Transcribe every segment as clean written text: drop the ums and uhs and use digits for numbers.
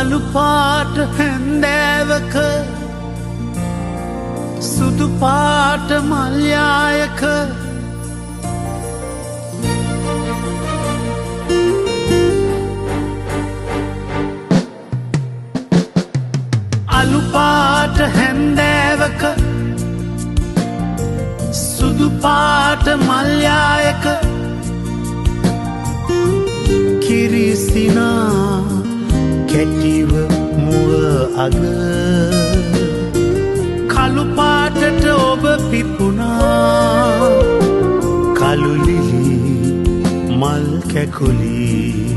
අලු පාට හැන්දෑවක සුදු පාට මල්යායක අලු පාට හැන්දෑවක සුදු පාට මල්යායක කිරිසිනා කැටිව මුව අග කළු පාටට ඔබ පිපුණා කළුලිලි මල් කැකුලි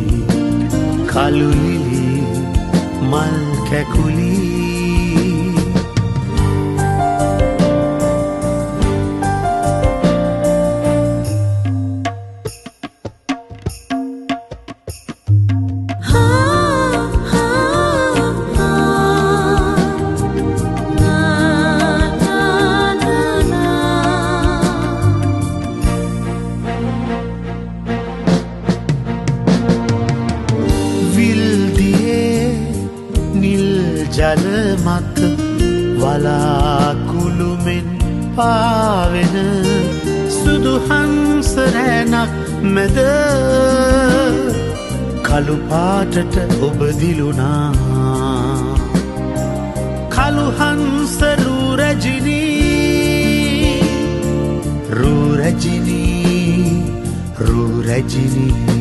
කළුලිලි මල් කැකුලි ජල මත වලාකුළුමෙන් පාවෙන සුදු හංස රැණක් මැද කළු පාටට ඔබ දිලුණා කළු හංස රූ රැජිනී රූ රැජිනී රූ රැජිනී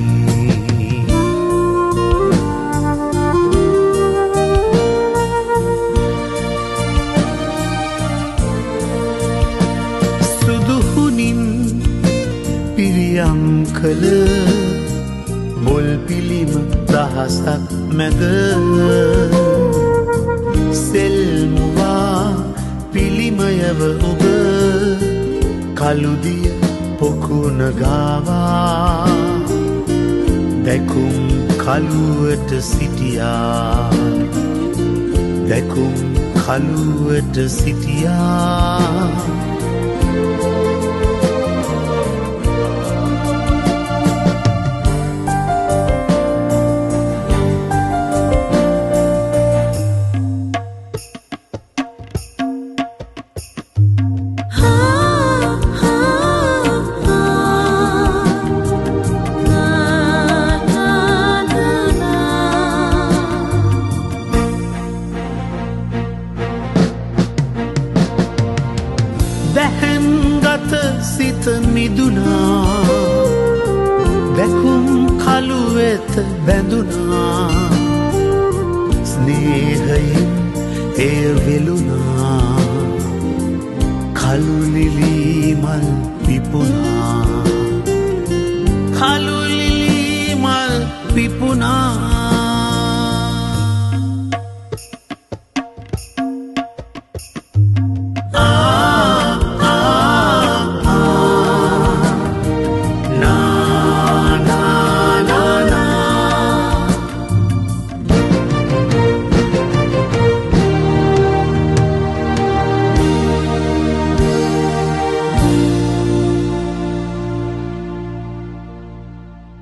පිරියම් කළ බොල් පිළිම දහසක් මැද සෙල්මුවා පිළිමයව ඔබ කළුදිය පොකුණ ගාවා දැකුම් කළුවට සිටියා දැකුම් කළුවට සිටියා දැහැන්ගත සිත මිදුනා දැකුම් කළු වෙත බැඳුනා ස්නේහයෙන් එය වෙලුනා කළුලිලි මල් පිපුණා